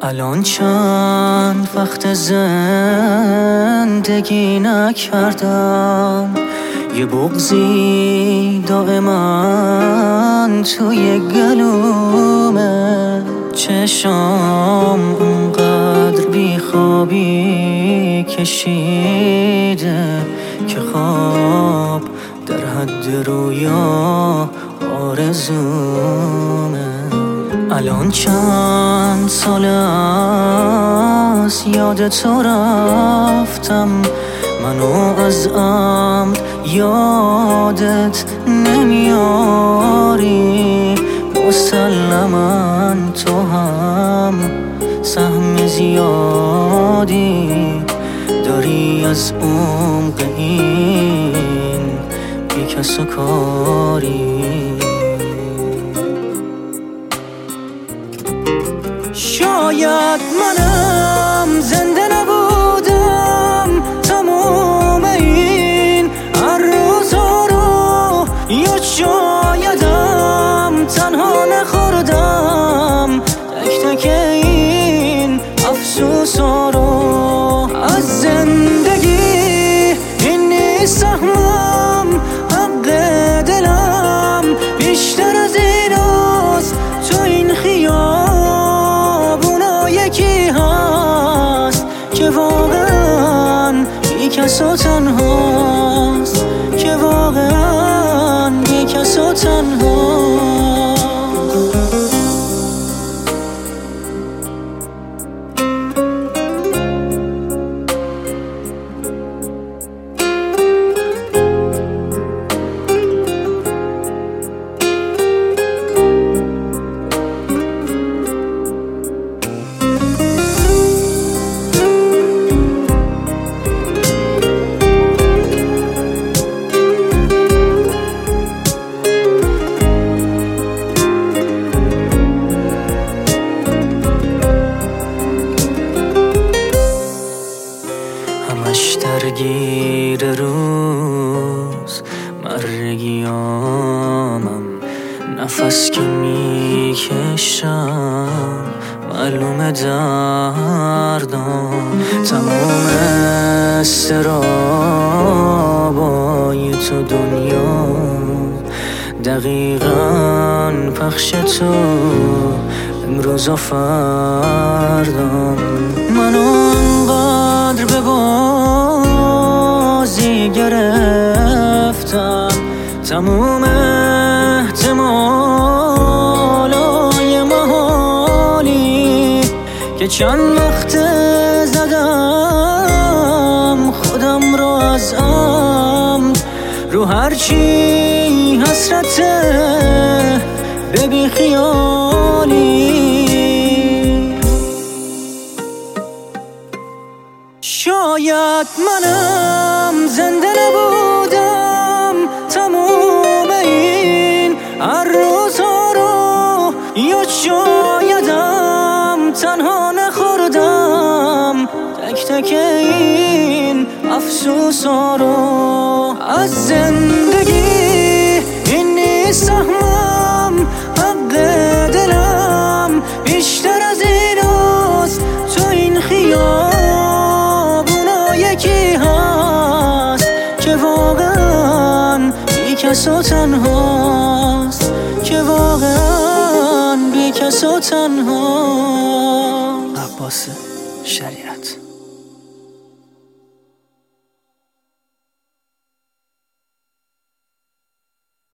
الان چند وقت زندگی نکردم، یه بغضی دائما توی گلومه. چشام اونقدر بیخوابی کشیده که خواب در حد رویا آرزومه. الان چند سال است یاد تو رفتم، منو از عمد یادت نمیاری. مسلماً تو هم سهم زیادی داری از عمق این بیکس و کاری. شاید منم زنده نبودم تموم این هر روزا رو، یا شایدم تنها نخوردم تک تک این افسوسا رو. از زندگی این نیست سهمم، حق دلم بیشتر از این روز تو این خیابونا یکی هست که واقعا بیکس و تنهاست، که واقعا بیکس و تنهاست. همش درگیر روز مرگیامم، نفس که میکشم معلومه دردم. تمام استرابای تو دنیا دقیقاً پخش تو امروز و فردم. منو انقدر به بازی گرفتم، تموم احتمالای محالی که چند وقت زدم خودم رو از عمد، رو هرچی حسرته به بی خیالی. شاید منم زنده نبودم تموم این هر روزا رو، یا شایدم تنها نخوردم تک تک این افسوسا رو. از زندگی این نیست سهمم، حق دلم بیشتر از این روز تو این خیابونا یکی هست که واقعا بیکس و تنهاست، که واقعا بیکس و تنهاست. عباس شریعت.